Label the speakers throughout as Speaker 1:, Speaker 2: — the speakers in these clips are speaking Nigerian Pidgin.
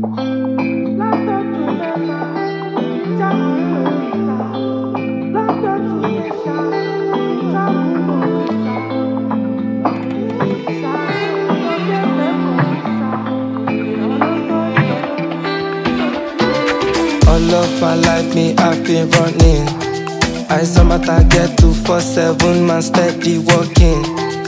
Speaker 1: All of my life, me, I've been running. I saw my target 247, man, steady walking.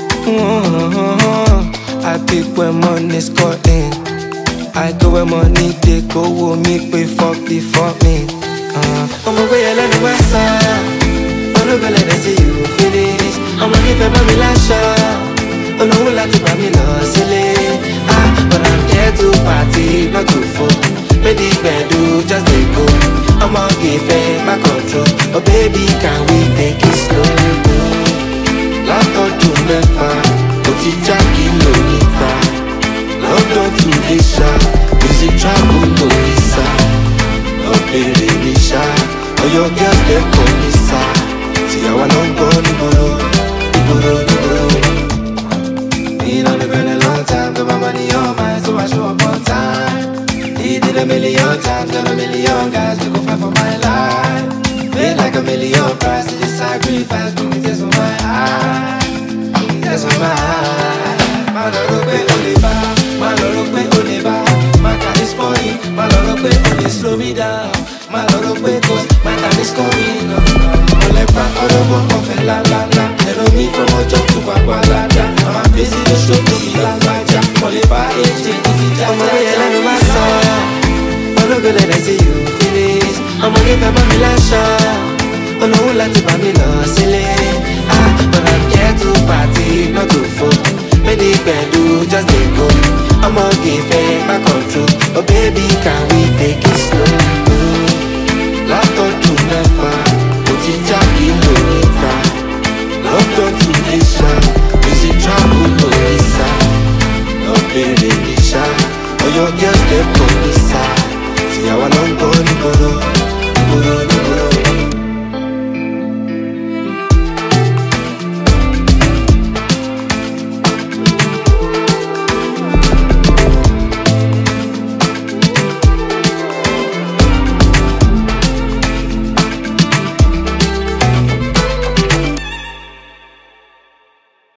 Speaker 1: I pick when money's calling. I go where money they go, me pay fuck before me. I'ma go yell at the west side. I'm not gonna let them see you finish. I'ma give everybody last shot. Oh no, we'll have to buy me lost, silly. But I'm here to party, not to fuck. Baby, do just let go. I'ma give it my control. Oh baby, can we take it slow? London to Memphis, Otija kilomita. London to Asia, music travel no visa. Oh baby, Misha, oh your girls they call me sir. See how I don't go Iboro. Been on the ground a long time, got my money on mine, so I show up on time. He did a million times, got a million guys to go fight for my life. Paid like a million price to this sacrifice, bring me tears from my eyes. Tears from my eyes. My lord, Oliva, my lord, Oliva. My time is falling, my lord, only slow me down. My lord, cause my time is coming. Olepa, Orobo, Ofe, la la la. Hello me from Ojo to Kwakwalada. I'm busy to show to me like Maja. Olepa, AJ, I'm a my son. I'm not gonna let them see you finish. I'ma give everybody last shot. Oh no, we'll have to buy me lost, silly. But I'm here to party, not to fuck. Baby, do just let go. I'ma give it my control. Oh baby, can